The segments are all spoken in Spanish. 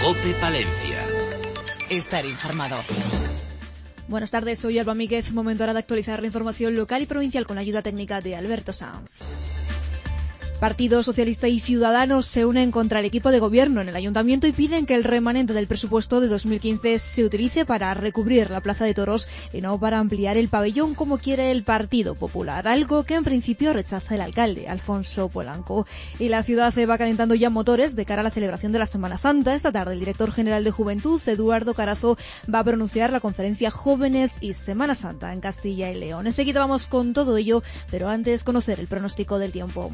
COPE Palencia. Estar informado. Buenas tardes, soy Alba Míguez. Momento ahora de actualizar la información local y provincial con la ayuda técnica de Alberto Sanz. Partido Socialista y Ciudadanos se unen contra el equipo de gobierno en el ayuntamiento y piden que el remanente del presupuesto de 2015 se utilice para recubrir la Plaza de Toros y no para ampliar el pabellón como quiere el Partido Popular, algo que en principio rechaza el alcalde, Alfonso Polanco. Y la ciudad se va calentando ya motores de cara a la celebración de la Semana Santa. Esta tarde el director general de Juventud, Eduardo Carazo, va a pronunciar la conferencia Jóvenes y Semana Santa en Castilla y León. Enseguida vamos con todo ello, pero antes conocer el pronóstico del tiempo.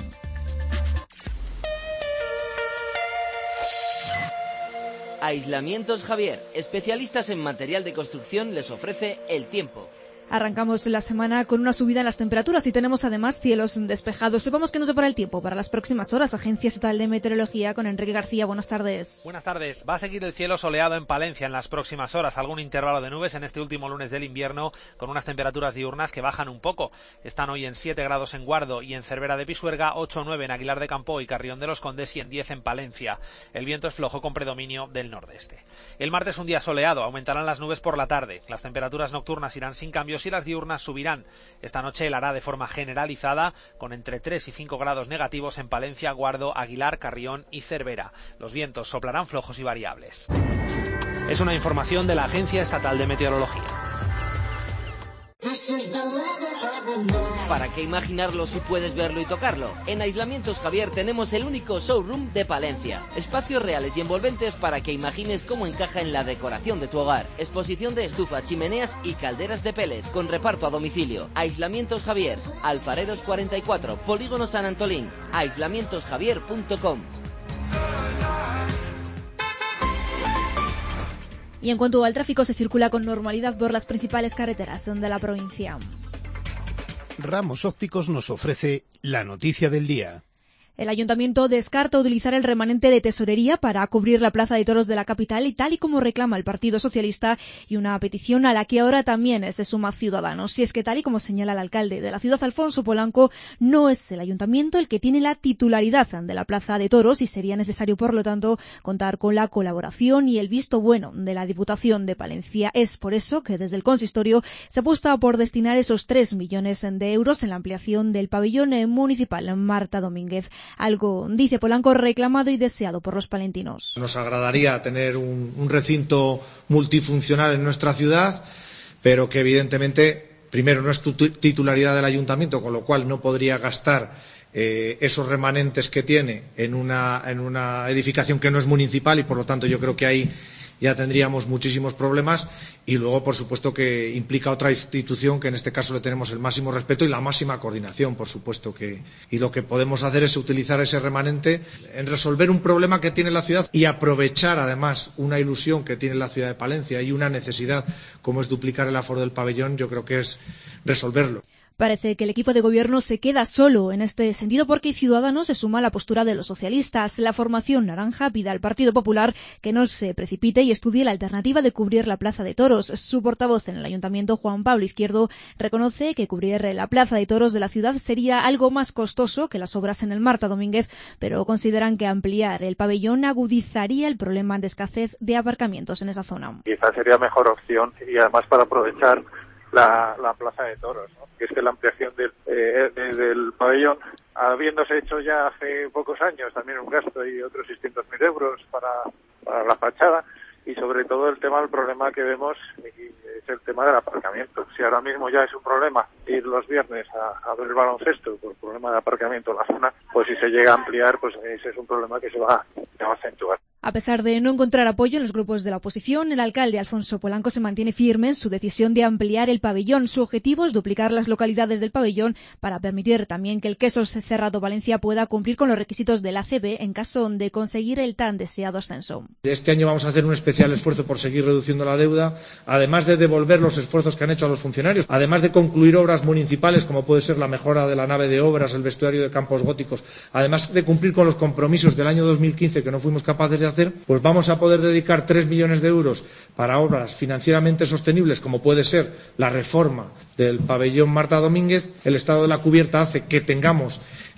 Aislamientos Javier, especialistas en material de construcción, les ofrece el tiempo. Arrancamos la semana con una subida en las temperaturas y tenemos además cielos despejados. Sepamos que nos depara el tiempo para las próximas horas. Agencia Estatal de Meteorología con Enrique García. Buenas tardes. Buenas tardes. Va a seguir el cielo soleado en Palencia en las próximas horas. Algún intervalo de nubes en este último lunes del invierno con unas temperaturas diurnas que bajan un poco. Están hoy en 7 grados en Guardo y en Cervera de Pisuerga, 8 o 9 en Aguilar de Campo y Carrión de los Condes y en 10 en Palencia. El viento es flojo con predominio del nordeste. El martes un día soleado. Aumentarán las nubes por la tarde. Las temperaturas nocturnas irán sin cambios y las diurnas subirán. Esta noche helará de forma generalizada con entre 3 y 5 grados negativos en Palencia, Guardo, Aguilar, Carrión y Cervera. Los vientos soplarán flojos y variables. Es una información de la Agencia Estatal de Meteorología. ¿Para qué imaginarlo si puedes verlo y tocarlo? En Aislamientos Javier tenemos el único showroom de Palencia. Espacios reales y envolventes para que imagines cómo encaja en la decoración de tu hogar. Exposición de estufa, chimeneas y calderas de pellet con reparto a domicilio. Aislamientos Javier, Alfareros 44, Polígono San Antolín. aislamientosjavier.com. Y en cuanto al tráfico, se circula con normalidad por las principales carreteras de la provincia. Ramos Ópticos nos ofrece la noticia del día. El ayuntamiento descarta utilizar el remanente de tesorería para cubrir la Plaza de Toros de la capital y tal y como reclama el Partido Socialista y una petición a la que ahora también se suma Ciudadanos. Y es que tal y como señala el alcalde de la ciudad, Alfonso Polanco, no es el ayuntamiento el que tiene la titularidad de la Plaza de Toros y sería necesario, por lo tanto, contar con la colaboración y el visto bueno de la Diputación de Palencia. Es por eso que desde el consistorio se apuesta por destinar esos 3 millones de euros en la ampliación del pabellón municipal Marta Domínguez. Algo, dice Polanco, reclamado y deseado por los palentinos. Nos agradaría tener un recinto multifuncional en nuestra ciudad, pero que evidentemente, primero, no es titularidad del ayuntamiento, con lo cual no podría gastar esos remanentes que tiene en una edificación que no es municipal y, por lo tanto, yo creo que ahí ya tendríamos muchísimos problemas y luego, por supuesto, que implica otra institución que en este caso le tenemos el máximo respeto y la máxima coordinación, por supuesto y lo que podemos hacer es utilizar ese remanente en resolver un problema que tiene la ciudad y aprovechar además una ilusión que tiene la ciudad de Palencia y una necesidad como es duplicar el aforo del pabellón. Yo creo que es resolverlo. Parece que el equipo de gobierno se queda solo en este sentido porque Ciudadanos se suma a la postura de los socialistas. La formación naranja pide al Partido Popular que no se precipite y estudie la alternativa de cubrir la Plaza de Toros. Su portavoz en el Ayuntamiento, Juan Pablo Izquierdo, reconoce que cubrir la Plaza de Toros de la ciudad sería algo más costoso que las obras en el Marta Domínguez, pero consideran que ampliar el pabellón agudizaría el problema de escasez de aparcamientos en esa zona. Quizás sería mejor opción y además para aprovechar la Plaza de Toros, ¿no? Que es que la ampliación del pabellón, habiéndose hecho ya hace pocos años también un gasto y otros 600.000 euros para la fachada, y sobre todo el problema que vemos es el tema del aparcamiento. Si ahora mismo ya es un problema ir los viernes a ver el baloncesto por problema de aparcamiento en la zona, pues si se llega a ampliar, pues ese es un problema que se va a acentuar. A pesar de no encontrar apoyo en los grupos de la oposición, el alcalde Alfonso Polanco se mantiene firme en su decisión de ampliar el pabellón. Su objetivo es duplicar las localidades del pabellón para permitir también que el Quesos Cerrato Valencia pueda cumplir con los requisitos del ACB en caso de conseguir el tan deseado ascenso. Este año vamos a hacer un especial esfuerzo por seguir reduciendo la deuda, además de devolver los esfuerzos que han hecho a los funcionarios, además de concluir obras municipales como puede ser la mejora de la nave de obras, el vestuario de Campos Góticos, además de cumplir con los compromisos del año 2015 que no fuimos capaces de hacer, pues vamos a poder dedicar 3 millones de euros para obras financieramente sostenibles como puede ser la reforma del pabellón Marta Domínguez. El estado de la cubierta hace que tengamos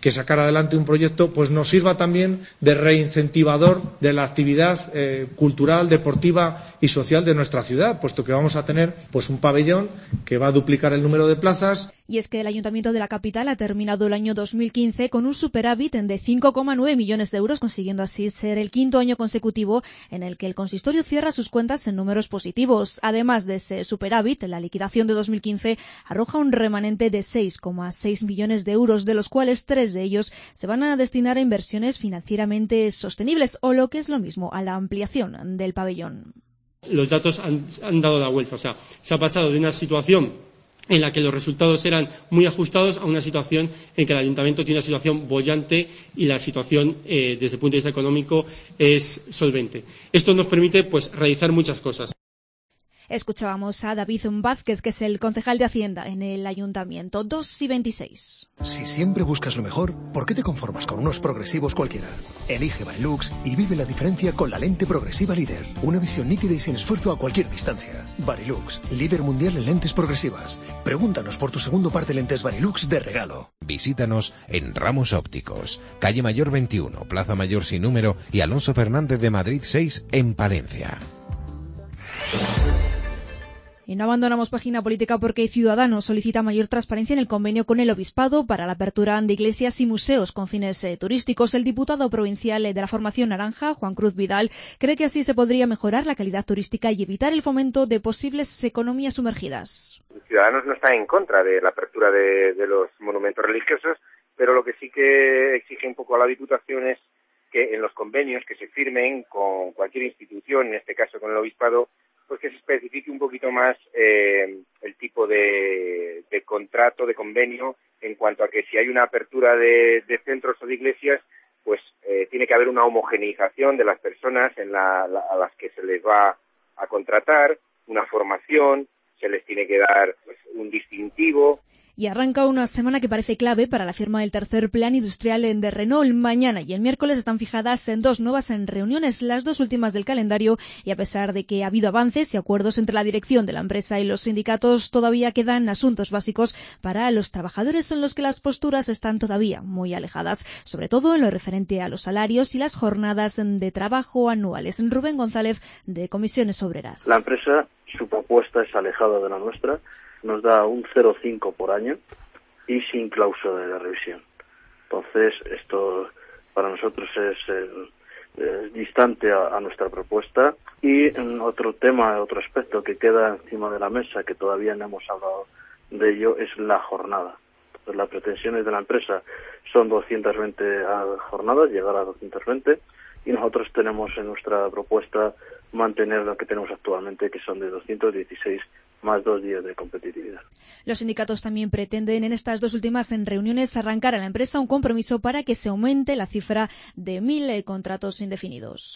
que sacar adelante un proyecto pues nos sirva también de reincentivador de la actividad cultural, deportiva y social de nuestra ciudad, puesto que vamos a tener pues un pabellón que va a duplicar el número de plazas. Y es que el Ayuntamiento de la capital ha terminado el año 2015 con un superávit de 5,9 millones de euros, consiguiendo así ser el quinto año consecutivo en el que el consistorio cierra sus cuentas en números positivos. Además de ese superávit, la liquidación de 2015 arroja un remanente de 6,6 millones de euros, de los cuales 3 de ellos se van a destinar a inversiones financieramente sostenibles o, lo que es lo mismo, a la ampliación del pabellón. Los datos han dado la vuelta, o sea, se ha pasado de una situación en la que los resultados eran muy ajustados a una situación en que el Ayuntamiento tiene una situación boyante y la situación desde el punto de vista económico es solvente. Esto nos permite pues realizar muchas cosas. Escuchábamos a David Vázquez, que es el concejal de Hacienda en el Ayuntamiento. 2:26. Si siempre buscas lo mejor, ¿por qué te conformas con unos progresivos cualquiera? Elige Varilux y vive la diferencia con la lente progresiva líder. Una visión nítida y sin esfuerzo a cualquier distancia. Varilux, líder mundial en lentes progresivas. Pregúntanos por tu segundo par de lentes Varilux de regalo. Visítanos en Ramos Ópticos, calle Mayor 21, Plaza Mayor sin número y Alonso Fernández de Madrid 6 en Palencia. Y no abandonamos página política porque Ciudadanos solicita mayor transparencia en el convenio con el Obispado para la apertura de iglesias y museos con fines turísticos. El diputado provincial de la Formación Naranja, Juan Cruz Vidal, cree que así se podría mejorar la calidad turística y evitar el fomento de posibles economías sumergidas. Ciudadanos no está en contra de la apertura de los monumentos religiosos, pero lo que sí que exige un poco a la Diputación es que en los convenios que se firmen con cualquier institución, en este caso con el Obispado, pues que se especifique un poquito más el tipo de contrato, de convenio, en cuanto a que si hay una apertura de centros o de iglesias, pues tiene que haber una homogeneización de las personas a las que se les va a contratar, una formación, se les tiene que dar pues, un distintivo. Y arranca una semana que parece clave para la firma del tercer plan industrial de Renault. Mañana y el miércoles están fijadas en 2 nuevas reuniones, las 2 últimas del calendario, y a pesar de que ha habido avances y acuerdos entre la dirección de la empresa y los sindicatos, todavía quedan asuntos básicos para los trabajadores en los que las posturas están todavía muy alejadas, sobre todo en lo referente a los salarios y las jornadas de trabajo anuales. Rubén González, de Comisiones Obreras. La empresa, su propuesta es alejada de la nuestra. Nos da un 0,5 por año y sin cláusula de revisión. Entonces, esto para nosotros es distante a nuestra propuesta. Y otro tema, otro aspecto que queda encima de la mesa, que todavía no hemos hablado de ello, es la jornada. Entonces, las pretensiones de la empresa son 220 jornadas, llegar a 220, y nosotros tenemos en nuestra propuesta mantener lo que tenemos actualmente, que son de 216 más 2 días de competitividad. Los sindicatos también pretenden en estas 2 últimas reuniones arrancar a la empresa un compromiso para que se aumente la cifra de 1.000 contratos indefinidos.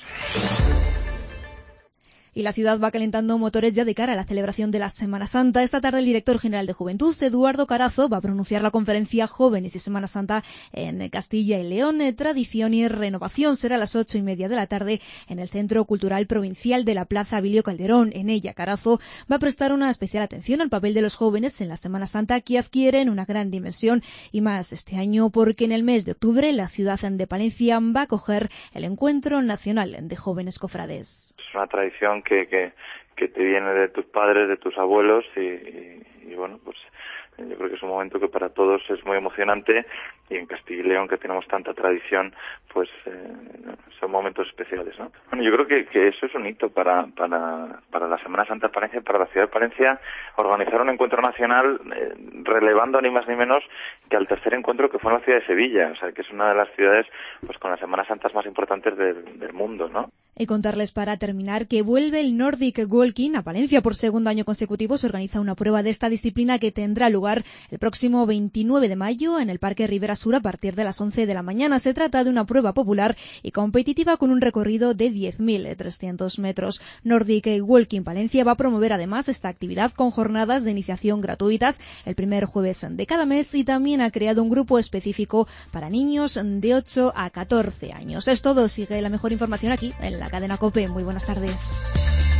Y la ciudad va calentando motores ya de cara a la celebración de la Semana Santa. Esta tarde el director general de Juventud, Eduardo Carazo, va a pronunciar la conferencia Jóvenes y Semana Santa en Castilla y León. Tradición y renovación será a las 8:30 de la tarde en el Centro Cultural Provincial de la Plaza Abilio Calderón. En ella, Carazo va a prestar una especial atención al papel de los jóvenes en la Semana Santa, que adquieren una gran dimensión y más este año porque en el mes de octubre la ciudad de Palencia va a acoger el Encuentro Nacional de Jóvenes Cofrades. Es una tradición que te viene de tus padres, de tus abuelos y bueno, pues yo creo que es un momento que para todos es muy emocionante y en Castilla y León, que tenemos tanta tradición, pues son momentos especiales, ¿no? Bueno, yo creo que eso es un hito para la Semana Santa de Palencia, para la ciudad de Palencia, organizar un encuentro nacional relevando ni más ni menos que al tercer encuentro que fue en la ciudad de Sevilla, o sea, que es una de las ciudades pues con las Semanas Santas más importantes del mundo, ¿no? Y contarles para terminar que vuelve el Nordic Walking a Palencia. Por segundo año consecutivo se organiza una prueba de esta disciplina que tendrá lugar el próximo 29 de mayo en el Parque Ribera Sur a partir de las 11 de la mañana. Se trata de una prueba popular y competitiva con un recorrido de 10.300 metros. Nordic Walking Palencia va a promover además esta actividad con jornadas de iniciación gratuitas el primer jueves de cada mes y también ha creado un grupo específico para niños de 8 a 14 años. Es todo. Sigue la mejor información aquí en la cadena COPE. Muy buenas tardes.